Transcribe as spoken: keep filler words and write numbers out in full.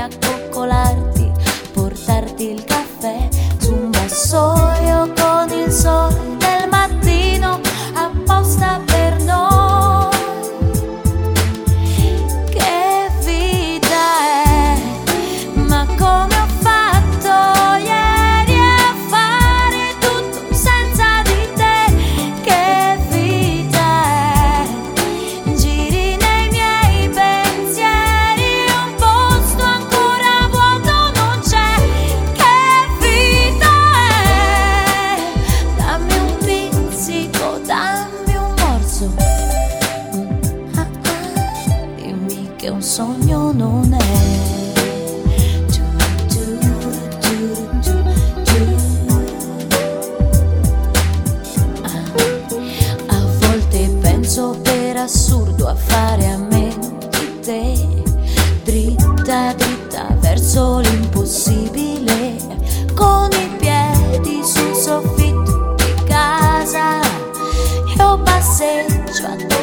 accoccolarti, portarti il caffè su un vassoio con il sole del mattino apposta per noi. Che vita è, ma come ho fatto ieri a fare tutto senza di te? Che vita è, giri nei miei pensieri, un posto ancora vuoto non c'è. Che vita è, dammi un pizzico, dammi un morso. Mm, ah, ah, dimmi che un sogno non è. A volte penso per assurdo a fare a meno di te, dritta dritta verso l'impossibile, con i piedi sul soffitto di casa io passeggio a